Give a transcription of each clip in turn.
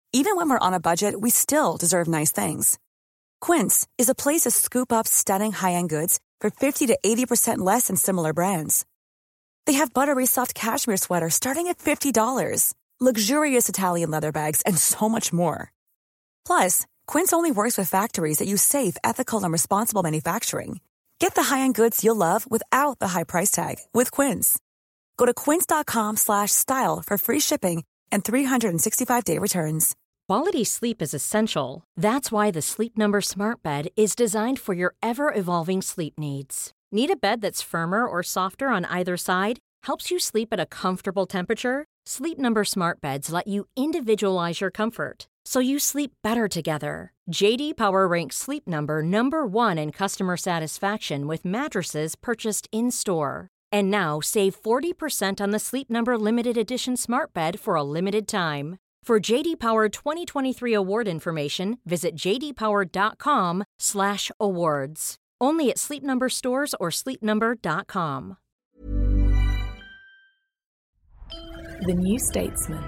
Even when we're on a budget, we still deserve nice things. Quince is a place to scoop up stunning high-end goods for 50 to 80% less than similar brands. They have buttery soft cashmere sweaters starting at $50, luxurious Italian leather bags, and so much more. Plus, Quince only works with factories that use safe, ethical, and responsible manufacturing. Get the high-end goods you'll love without the high price tag with Quince. Go to quince.com/style for free shipping and 365-day returns. Quality sleep is essential. That's why the Sleep Number Smart Bed is designed for your ever-evolving sleep needs. Need a bed that's firmer or softer on either side? Helps you sleep at a comfortable temperature? Sleep Number Smart Beds let you individualize your comfort, so you sleep better together. J.D. Power ranks Sleep Number number 1 in customer satisfaction with mattresses purchased in-store. And now, save 40% on the Sleep Number Limited Edition Smart Bed for a limited time. For J.D. Power 2023 award information, visit jdpower.com/awards. Only at Sleep Number stores or sleepnumber.com. The New Statesman.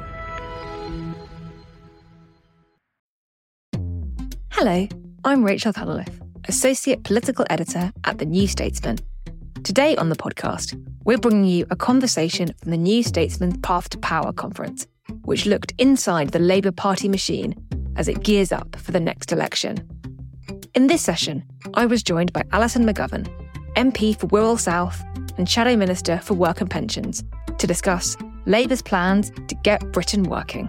Hello, I'm Rachel Cunliffe, Associate Political Editor at The New Statesman. Today on the podcast, we're bringing you a conversation from the New Statesman's Path to Power conference, which looked inside the Labour Party machine as it gears up for the next election. In this session, I was joined by Alison McGovern, MP for Wirral South and Shadow Minister for Work and Pensions, to discuss Labour's plans to get Britain working.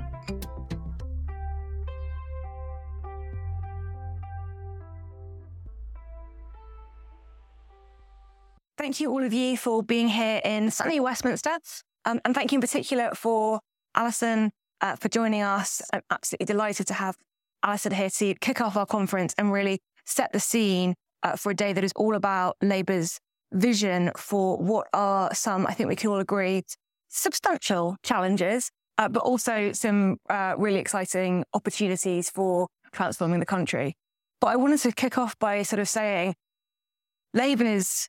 Thank you, all of you, for being here in sunny Westminster. And thank you in particular for Alison for joining us. I'm absolutely delighted to have Alison here to kick off our conference and really set the scene for a day that is all about Labour's vision for what are some, I think we can all agree, substantial challenges, but also some really exciting opportunities for transforming the country. But I wanted to kick off by sort of saying Labour's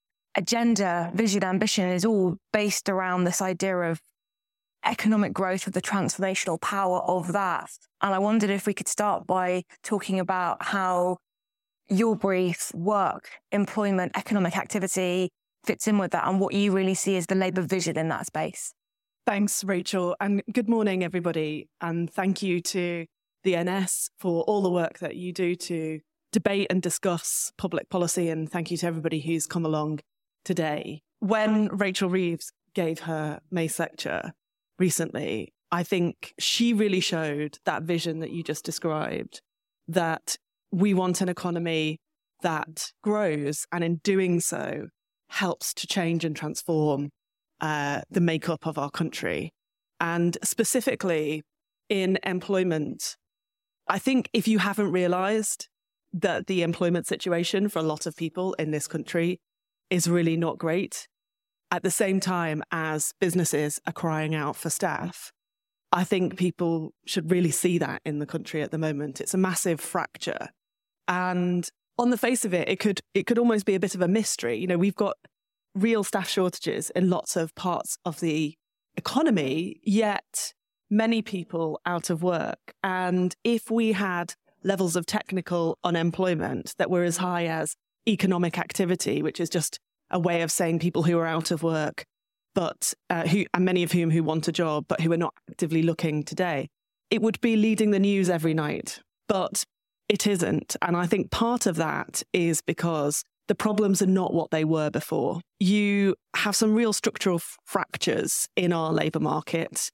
agenda, vision, ambition is all based around this idea of economic growth, of the transformational power of that. And I wondered if we could start by talking about how your brief, work, employment, economic activity fits in with that and what you really see as the Labour vision in that space. Thanks, Rachel. And good morning, everybody. And thank you to the NS for all the work that you do to debate and discuss public policy. And thank you to everybody who's come along today. When Rachel Reeves gave her Mace lecture recently, I think she really showed that vision that you just described, that we want an economy that grows and in doing so helps to change and transform the makeup of our country. And specifically in employment, I think if you haven't realised that the employment situation for a lot of people in this country is really not great, at the same time as businesses are crying out for staff, I think people should really see that in the country at the moment. It's a massive fracture. And on the face of it, it could almost be a bit of a mystery. You know, we've got real staff shortages in lots of parts of the economy, yet many people out of work. And if we had levels of technical unemployment that were as high as economic activity, which is just a way of saying people who are out of work, but and many of whom who want a job, but who are not actively looking today, it would be leading the news every night. But it isn't. And I think part of that is because the problems are not what they were before. You have some real structural fractures in our labour market,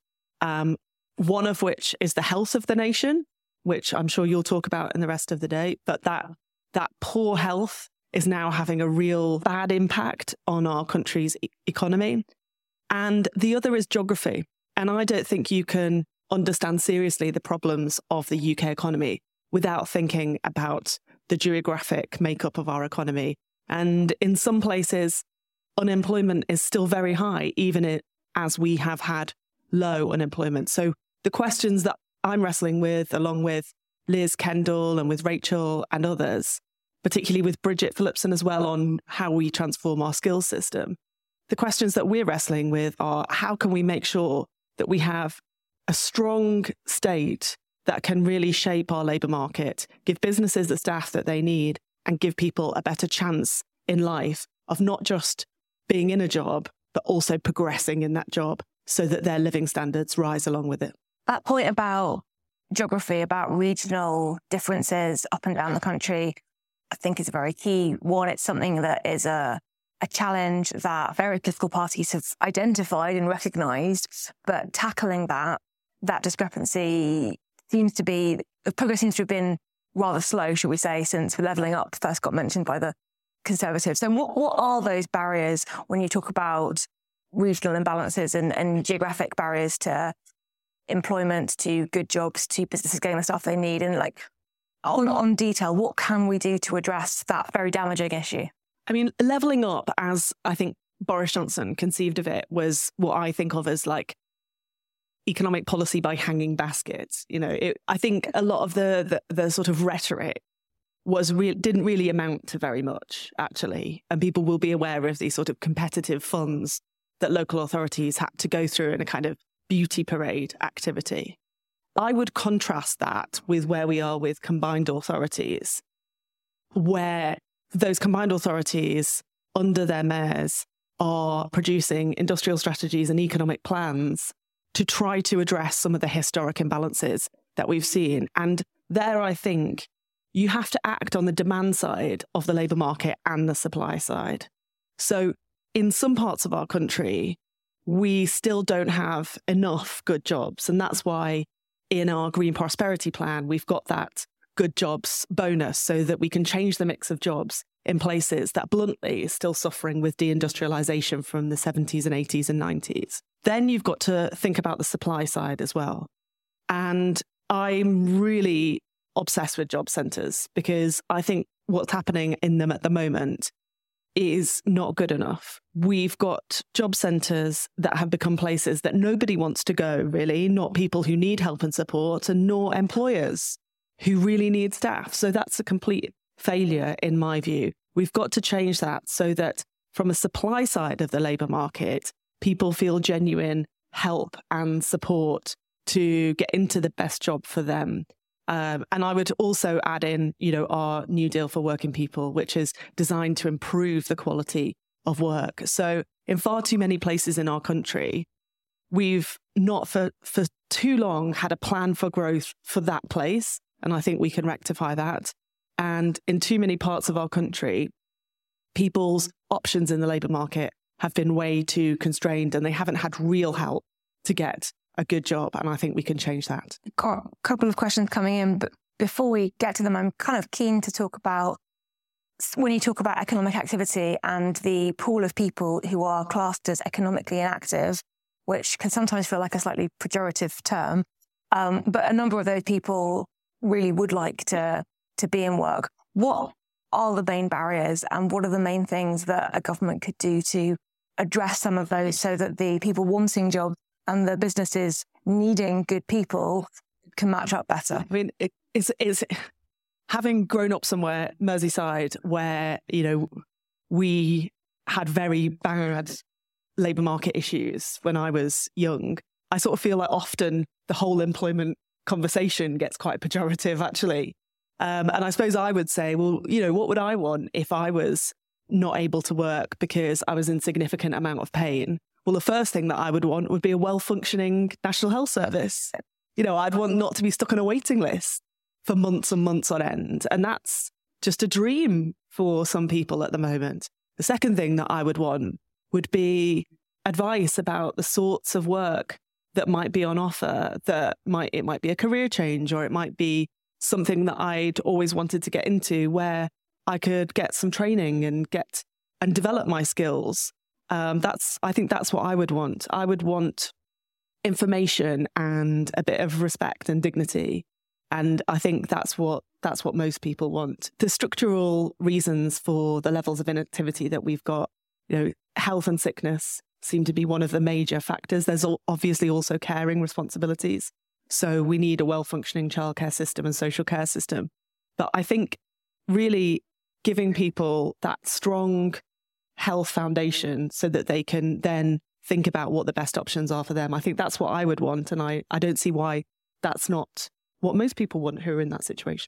one of which is the health of the nation, which I'm sure you'll talk about in the rest of the day. But that poor health is now having a real bad impact on our country's economy. And the other is geography. And I don't think you can understand seriously the problems of the UK economy without thinking about the geographic makeup of our economy. And in some places, unemployment is still very high, even as we have had low unemployment. So the questions that I'm wrestling with, along with Liz Kendall and with Rachel and others, particularly with Bridget Phillipson as well, on how we transform our skills system. The questions that we're wrestling with are, how can we make sure that we have a strong state that can really shape our labour market, give businesses the staff that they need, and give people a better chance in life of not just being in a job, but also progressing in that job so that their living standards rise along with it. That point about geography, about regional differences up and down the country, I think is a very key one. It's something that is a challenge that various political parties have identified and recognised, but tackling that discrepancy progress seems to have been rather slow, shall we say, since Levelling Up first got mentioned by the Conservatives. So what are those barriers when you talk about regional imbalances and geographic barriers to employment, to good jobs, to businesses getting the stuff they need? And on detail, what can we do to address that very damaging issue? I mean, Levelling Up, as I think Boris Johnson conceived of it, was what I think of as economic policy by hanging baskets. I think a lot of the sort of rhetoric didn't really amount to very much, actually. And people will be aware of these sort of competitive funds that local authorities had to go through in a kind of beauty parade activity. I would contrast that with where we are with combined authorities, where those combined authorities under their mayors are producing industrial strategies and economic plans to try to address some of the historic imbalances that we've seen. And there, I think, you have to act on the demand side of the labour market and the supply side. So in some parts of our country, we still don't have enough good jobs. And that's why in our Green Prosperity Plan, we've got that good jobs bonus so that we can change the mix of jobs in places that bluntly is still suffering with deindustrialization from the 70s and 80s and 90s. Then you've got to think about the supply side as well. And I'm really obsessed with job centres because I think what's happening in them at the moment is not good enough. We've got job centres that have become places that nobody wants to go, really, not people who need help and support, and nor employers who really need staff. So that's a complete failure, in my view. We've got to change that so that from a supply side of the labour market, people feel genuine help and support to get into the best job for them. And I would also add in, our New Deal for Working People, which is designed to improve the quality of work. So in far too many places in our country, we've not for too long had a plan for growth for that place. And I think we can rectify that. And in too many parts of our country, people's options in the labour market have been way too constrained and they haven't had real help to get a good job. And I think we can change that. Got a couple of questions coming in, but before we get to them, I'm kind of keen to talk about when you talk about economic activity and the pool of people who are classed as economically inactive, which can sometimes feel like a slightly pejorative term. But a number of those people really would like to be in work. What are the main barriers and what are the main things that a government could do to address some of those so that the people wanting jobs and the businesses needing good people can match up better? I mean, it's having grown up somewhere, Merseyside, where, we had very bad labour market issues when I was young. I sort of feel like often the whole employment conversation gets quite pejorative, actually. And I suppose I would say, well, what would I want if I was not able to work because I was in significant amount of pain? Well, the first thing that I would want would be a well-functioning National Health Service. I'd want not to be stuck on a waiting list for months and months on end. And that's just a dream for some people at the moment. The second thing that I would want would be advice about the sorts of work that might be on offer, it might be a career change, or it might be something that I'd always wanted to get into where I could get some training and develop my skills. I think that's what I would want. I would want information and a bit of respect and dignity. And I think that's what most people want. The structural reasons for the levels of inactivity that we've got, health and sickness seem to be one of the major factors. There's obviously also caring responsibilities. So we need a well-functioning childcare system and social care system. But I think really giving people that strong health foundation so that they can then think about what the best options are for them. I think that's what I would want. And I don't see why that's not what most people want who are in that situation.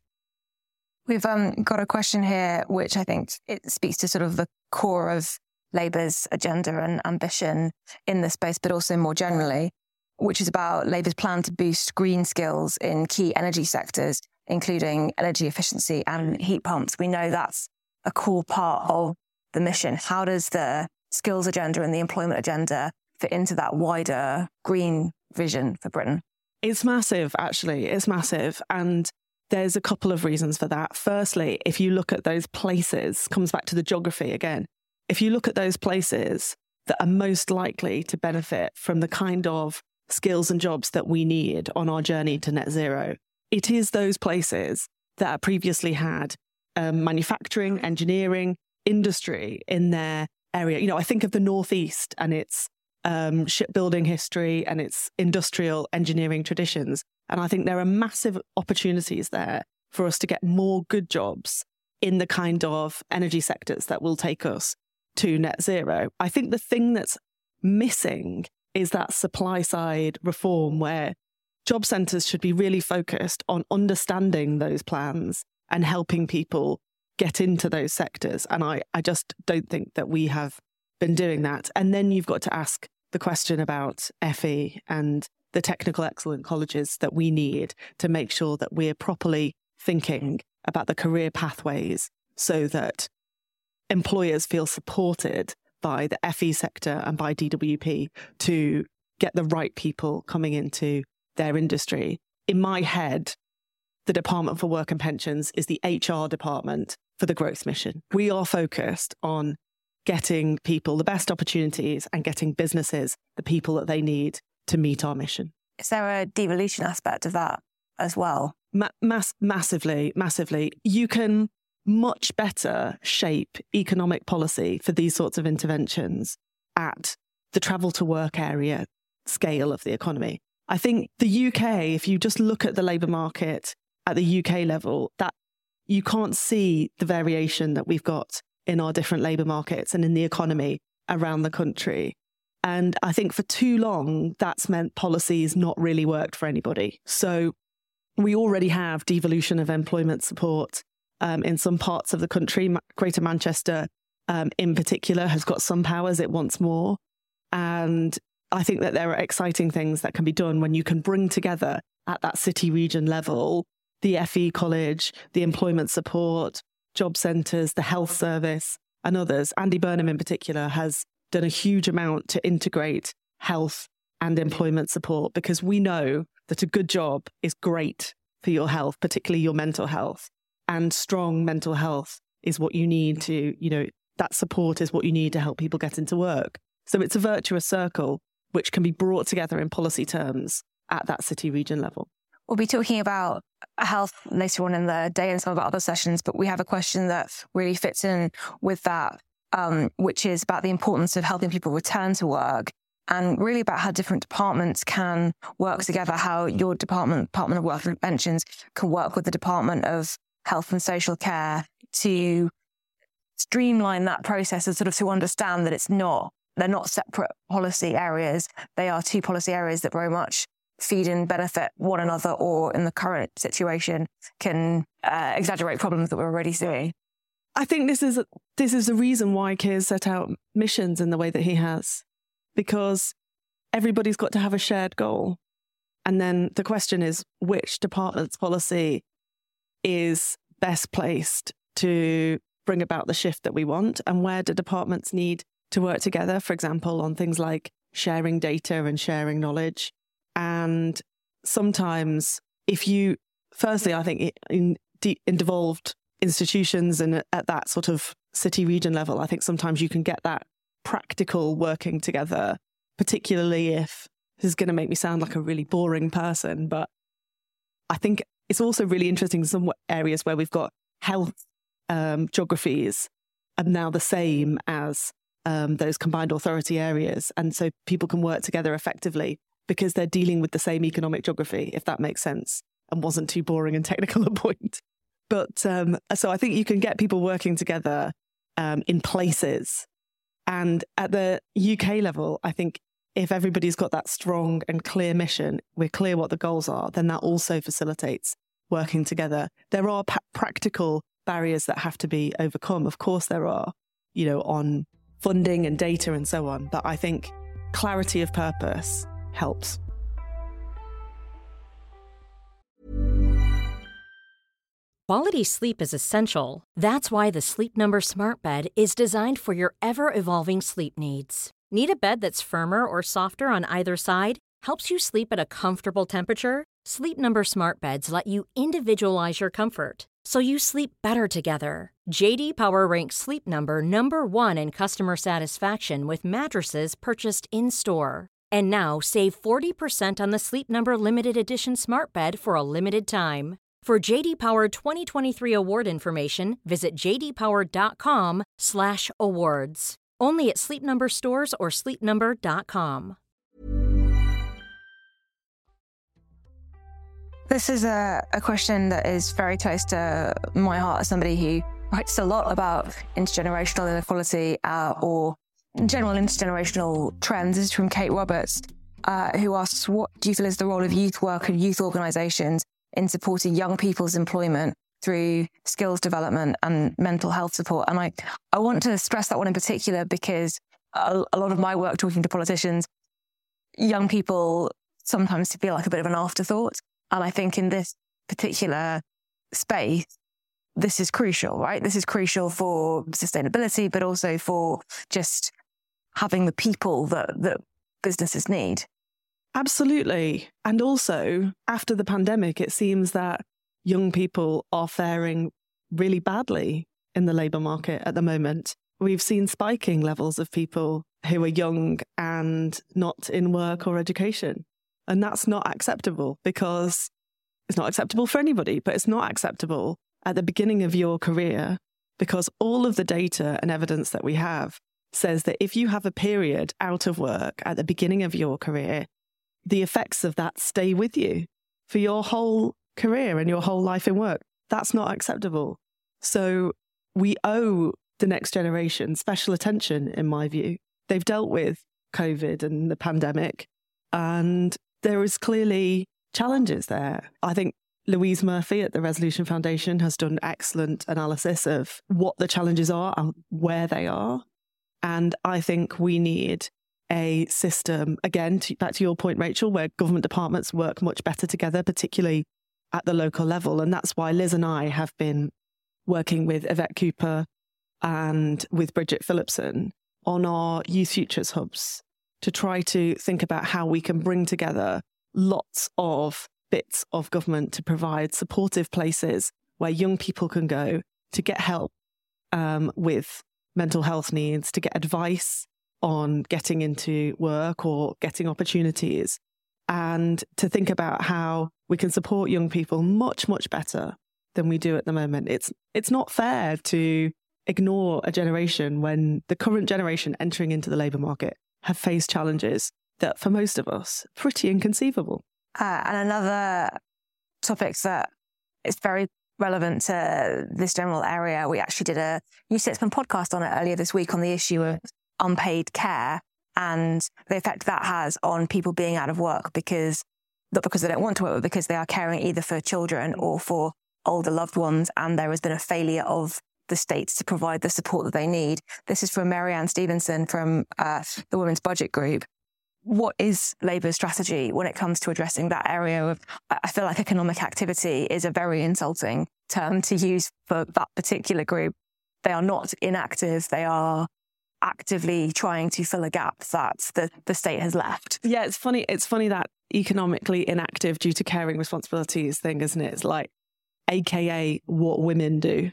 We've got a question here, which I think it speaks to sort of the core of Labour's agenda and ambition in this space, but also more generally, which is about Labour's plan to boost green skills in key energy sectors, including energy efficiency and heat pumps. We know that's a core part of the mission. How does the skills agenda and the employment agenda fit into that wider green vision for Britain? It's massive, actually. It's massive. And there's a couple of reasons for that. Firstly, if you look at those places, comes back to the geography again. If you look at those places that are most likely to benefit from the kind of skills and jobs that we need on our journey to net zero, it is those places that previously had manufacturing, engineering, industry in their area. You know, I think of the Northeast and its shipbuilding history and its industrial engineering traditions. And I think there are massive opportunities there for us to get more good jobs in the kind of energy sectors that will take us to net zero. I think the thing that's missing is that supply side reform where job centres should be really focused on understanding those plans and helping people get into those sectors. And I just don't think that we have been doing that. And then you've got to ask the question about FE and the technical excellent colleges that we need to make sure that we're properly thinking about the career pathways so that employers feel supported by the FE sector and by DWP to get the right people coming into their industry. In my head, the Department for Work and Pensions is the HR department for the growth mission. We are focused on getting people the best opportunities and getting businesses the people that they need to meet our mission. Is there a devolution aspect of that as well? Massively. You can much better shape economic policy for these sorts of interventions at the travel to work area scale of the economy. I think the UK, if you just look at the labour market at the UK level, that you can't see the variation that we've got in our different labour markets and in the economy around the country. And I think for too long, that's meant policy's not really worked for anybody. So we already have devolution of employment support in some parts of the country. Greater Manchester in particular has got some powers, it wants more. And I think that there are exciting things that can be done when you can bring together at that city region level the FE college, the employment support, job centres, the health service and others. Andy Burnham in particular has done a huge amount to integrate health and employment support because we know that a good job is great for your health, particularly your mental health. And strong mental health is what you need to, that support is what you need to help people get into work. So it's a virtuous circle which can be brought together in policy terms at that city region level. We'll be talking about health later on in the day and some of our other sessions, but we have a question that really fits in with that, which is about the importance of helping people return to work and really about how different departments can work together, how your Department of Work and Pensions can work with the Department of Health and Social Care to streamline that process and sort of to understand that they're not separate policy areas. They are two policy areas that very much feed and benefit one another, or in the current situation can exaggerate problems that we're already seeing. I think this is the reason why Keir's set out missions in the way that he has, because everybody's got to have a shared goal. And then the question is, which department's policy is best placed to bring about the shift that we want, and where do departments need to work together, for example, on things like sharing data and sharing knowledge. And sometimes firstly, I think in devolved institutions and at that sort of city region level, I think sometimes you can get that practical working together, particularly if this is going to make me sound like a really boring person, but I think it's also really interesting in some areas where we've got health geographies are now the same as those combined authority areas. And so people can work together effectively because they're dealing with the same economic geography, if that makes sense, and wasn't too boring and technical a point. But so I think you can get people working together in places. And at the UK level, I think if everybody's got that strong and clear mission, we're clear what the goals are, then that also facilitates working together. There are practical barriers that have to be overcome. Of course there are, on funding and data and so on. But I think clarity of purpose helps. Quality sleep is essential. That's why the Sleep Number Smart Bed is designed for your ever-evolving sleep needs. Need a bed that's firmer or softer on either side? Helps you sleep at a comfortable temperature? Sleep Number Smart Beds let you individualize your comfort, so you sleep better together. J.D. Power ranks Sleep Number number 1 in customer satisfaction with mattresses purchased in-store. And now save 40% on the Sleep Number Limited Edition Smart Bed for a limited time. For J.D. Power 2023 award information, visit jdpower.com/awards. Only at Sleep Number stores or sleepnumber.com. This is a question that is very close to my heart as somebody who writes a lot about intergenerational inequality or general intergenerational trends. This is from Kate Roberts, who asks, what do you feel is the role of youth work and youth organisations in supporting young people's employment through skills development and mental health support? And I want to stress that one in particular because a lot of my work talking to politicians, young people sometimes feel like a bit of an afterthought. And I think in this particular space, this is crucial, right? This is crucial for sustainability, but also for just having the people that businesses need. Absolutely. And also, after the pandemic, it seems that young people are faring really badly in the labour market at the moment. We've seen spiking levels of people who are young and not in work or education. And that's not acceptable because it's not acceptable for anybody, but it's not acceptable at the beginning of your career because all of the data and evidence that we have says that if you have a period out of work at the beginning of your career, the effects of that stay with you for your whole career and your whole life in work. That's not acceptable. So we owe the next generation special attention, in my view. They've dealt with COVID and the pandemic, and there is clearly challenges there. I think Louise Murphy at the Resolution Foundation has done excellent analysis of what the challenges are and where they are. And I think we need a system, again, back to your point, Rachel, where government departments work much better together, particularly at the local level. And that's why Liz and I have been working with Yvette Cooper and with Bridget Phillipson on our Youth Futures hubs to try to think about how we can bring together lots of bits of government to provide supportive places where young people can go to get help with mental health needs, to get advice on getting into work or getting opportunities, and to think about how we can support young people much, much better than we do at the moment. It's not fair to ignore a generation when the current generation entering into the labour market have faced challenges that for most of us, pretty inconceivable. And another topic that is very relevant to this general area, we actually did a New Statesman podcast on it earlier this week on the issue of unpaid care and the effect that has on people being out of work not because they don't want to work, but because they are caring either for children or for older loved ones, and there has been a failure of the states to provide the support that they need. This is from Marianne Stevenson from the Women's Budget Group. What is Labour's strategy when it comes to addressing that area of, I feel like economic activity is a very insulting term to use for that particular group. They are not inactive. They are actively trying to fill a gap that the state has left. Yeah, it's funny. It's funny that economically inactive due to caring responsibilities thing, isn't it? It's like, AKA what women do.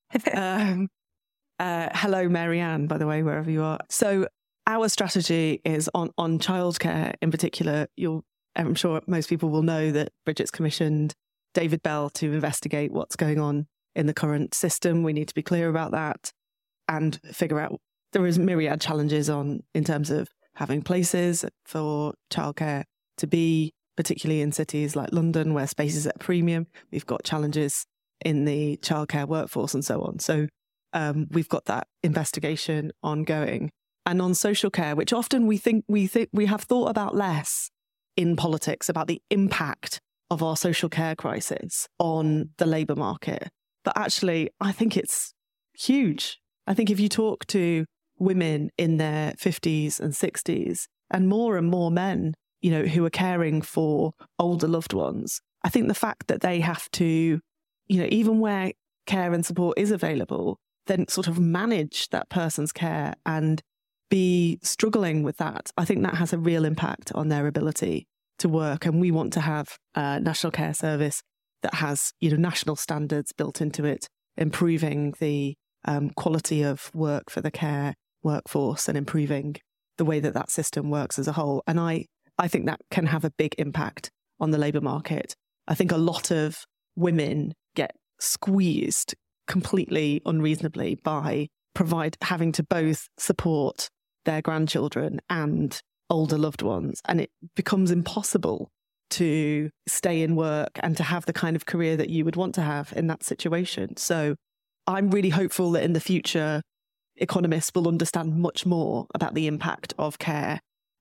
Hello, Marianne, by the way, wherever you are. So our strategy is on childcare in particular. I'm sure most people will know that Bridget's commissioned David Bell to investigate what's going on in the current system. We need to be clear about that and figure out there is myriad challenges in terms of having places for childcare to be, particularly in cities like London where space is at a premium. We've got challenges in the childcare workforce and so on. So we've got that investigation ongoing. and on social care, which often we have thought about less in politics, about the impact of our social care crisis on the labour market. But actually, I think it's huge. I think if you talk to women in their 50s and 60s, and more men, who are caring for older loved ones, I think the fact that they have to, even where care and support is available, then sort of manage that person's care and be struggling with that, I think that has a real impact on their ability to work. And we want to have a national care service that has, national standards built into it, improving the quality of work for the care workforce and improving the way that system works as a whole. And I think that can have a big impact on the labour market. I think a lot of women get squeezed completely unreasonably by having to both support their grandchildren and older loved ones. And it becomes impossible to stay in work and to have the kind of career that you would want to have in that situation. So I'm really hopeful that in the future, economists will understand much more about the impact of care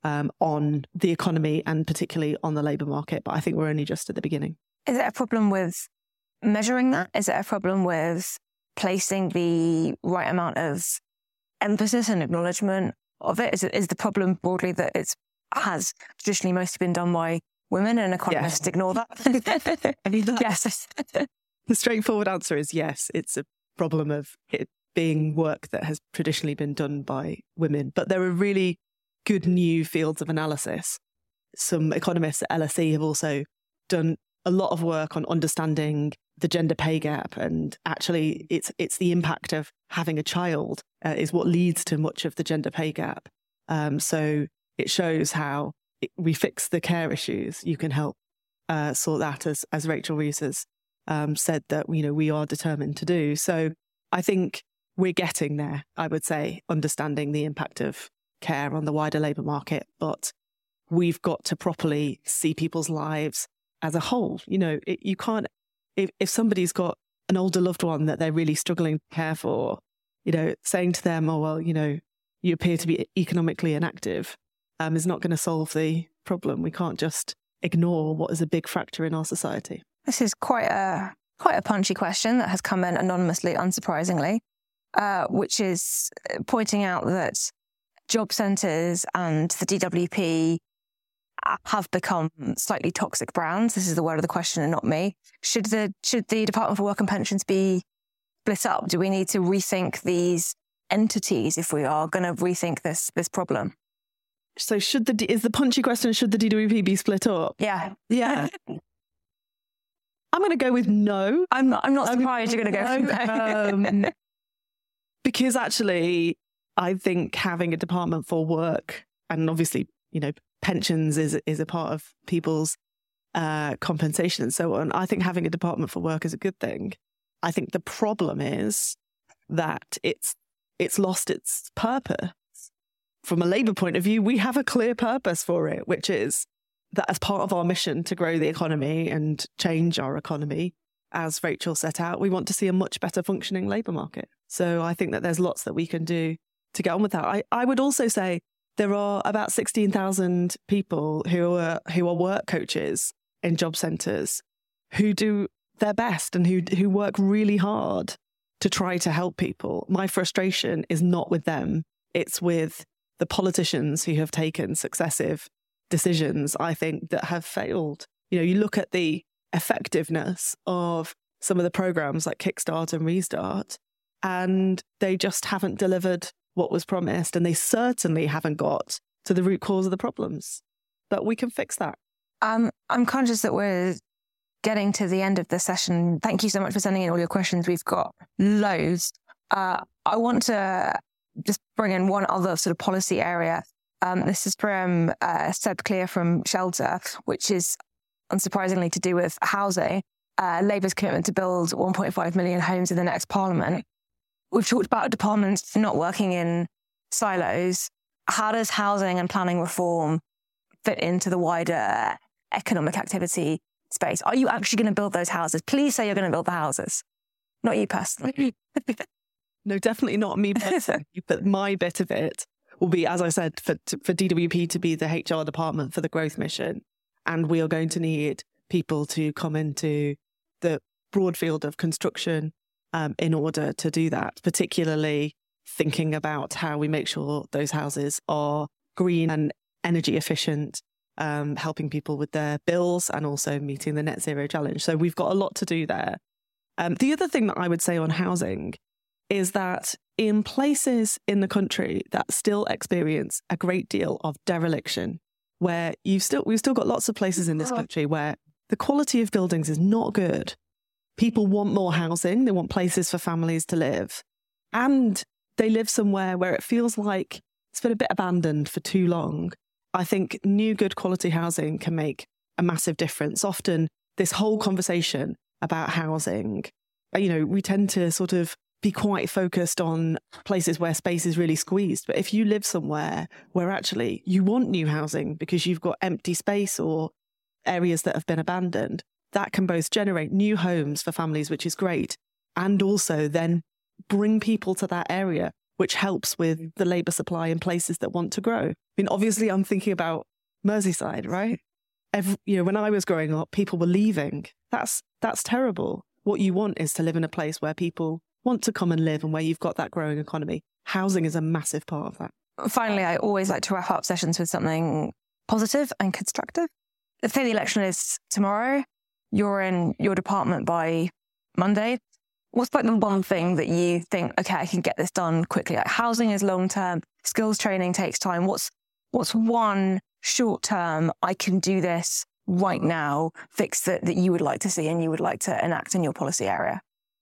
on the economy and particularly on the labour market. But I think we're only just at the beginning. Is it a problem with measuring that? Is it a problem with placing the right amount of emphasis and acknowledgement of it? Is the problem broadly that it has traditionally mostly been done by women and economists ignore that? Yes. The straightforward answer is yes. It's a problem of it being work that has traditionally been done by women. But there are really good new fields of analysis. Some economists at LSE have also done a lot of work on understanding the gender pay gap, and actually it's the impact of having a child is what leads to much of the gender pay gap. So it shows how we fix the care issues. You can help sort that, as Rachel Reeves has said that we are determined to do. So I think we're getting there, I would say, understanding the impact of care on the wider labour market, but we've got to properly see people's lives as a whole. You can't, if somebody's got an older loved one that they're really struggling to care for, saying to them, oh, well, you appear to be economically inactive, is not going to solve the problem. We can't just ignore what is a big factor in our society. This is quite a punchy question that has come in anonymously, unsurprisingly, which is pointing out that job centres and the DWP have become slightly toxic brands. This is the word of the question and not me. Should the Department for Work and Pensions be split up? Do we need to rethink these entities if we are going to rethink this problem? So is the punchy question, should the DWP be split up? Yeah. I'm going to go with no. I'm not surprised you're going to go with no. Because actually, I think having a department for work, and obviously, pensions is a part of people's compensation and so on. I think having a department for work is a good thing. I think the problem is that it's lost its purpose. From a Labour point of view, we have a clear purpose for it, which is that as part of our mission to grow the economy and change our economy, as Rachel set out, we want to see a much better functioning labour market. So I think that there's lots that we can do to get on with that. I would also say there are about 16,000 people who are work coaches in job centres who do their best and who work really hard to try to help people. My frustration is not with them. It's with the politicians who have taken successive decisions, I think, that have failed. You look at the effectiveness of some of the programs like Kickstart and Restart, and they just haven't delivered what was promised, and they certainly haven't got to the root cause of the problems. But we can fix that. I'm conscious that we're getting to the end of the session. Thank you so much for sending in all your questions. We've got loads. I want to just bring in one other sort of policy area. This is from Seb Clear from Shelter, which is unsurprisingly to do with housing. Labour's commitment to build 1.5 million homes in the next parliament. We've talked about departments not working in silos. How does housing and planning reform fit into the wider economic activity space? Are you actually going to build those houses? Please say you're going to build the houses. Not you personally. No, definitely not me personally, but my bit of it will be, as I said, for DWP to be the HR department for the growth mission. And we are going to need people to come into the broad field of construction in order to do that, particularly thinking about how we make sure those houses are green and energy efficient, helping people with their bills and also meeting the net zero challenge. So we've got a lot to do there. The other thing that I would say on housing is that in places in the country that still experience a great deal of dereliction, where we've still got lots of places in this country where the quality of buildings is not good. People want more housing. They want places for families to live. And they live somewhere where it feels like it's been a bit abandoned for too long. I think new, good quality housing can make a massive difference. Often this whole conversation about housing, we tend to sort of be quite focused on places where space is really squeezed. But if you live somewhere where actually you want new housing because you've got empty space or areas that have been abandoned, that can both generate new homes for families, which is great, and also then bring people to that area, which helps with the labour supply in places that want to grow. I mean, obviously, I'm thinking about Merseyside, right? When I was growing up, people were leaving. That's terrible. What you want is to live in a place where people want to come and live and where you've got that growing economy. Housing is a massive part of that. Finally, I always like to wrap up sessions with something positive and constructive. Let's say the election is tomorrow. You're in your department by Monday. What's like the one thing that you think, okay, I can get this done quickly? Like housing is long term, skills training takes time. What's one short term, I can do this right now, fix that you would like to see and you would like to enact in your policy area?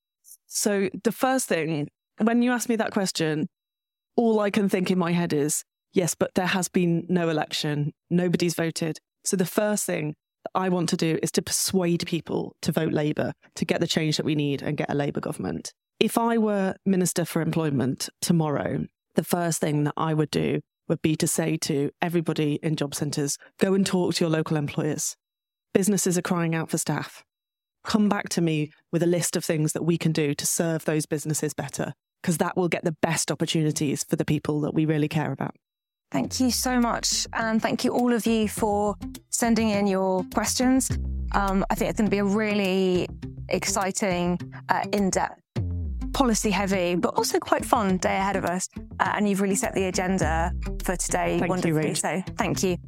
So the first thing, when you ask me that question, all I can think in my head is, yes, but there has been no election. Nobody's voted. So the first thing that I want to do is to persuade people to vote Labour, to get the change that we need and get a Labour government. If I were Minister for Employment tomorrow, the first thing that I would do would be to say to everybody in job centres, go and talk to your local employers. Businesses are crying out for staff. Come back to me with a list of things that we can do to serve those businesses better, because that will get the best opportunities for the people that we really care about. Thank you so much. And thank you all of you for sending in your questions. I think it's going to be a really exciting, in-depth, policy-heavy, but also quite fun day ahead of us. And you've really set the agenda for today wonderfully. So thank you.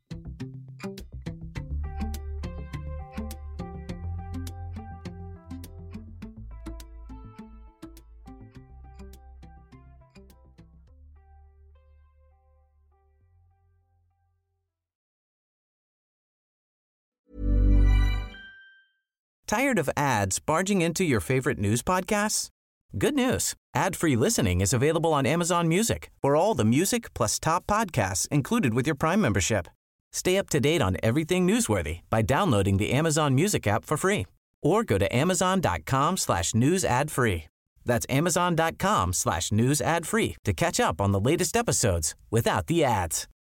Tired of ads barging into your favorite news podcasts? Good news. Ad-free listening is available on Amazon Music for all the music plus top podcasts included with your Prime membership. Stay up to date on everything newsworthy by downloading the Amazon Music app for free or go to amazon.com/news ad free. That's amazon.com/news ad free to catch up on the latest episodes without the ads.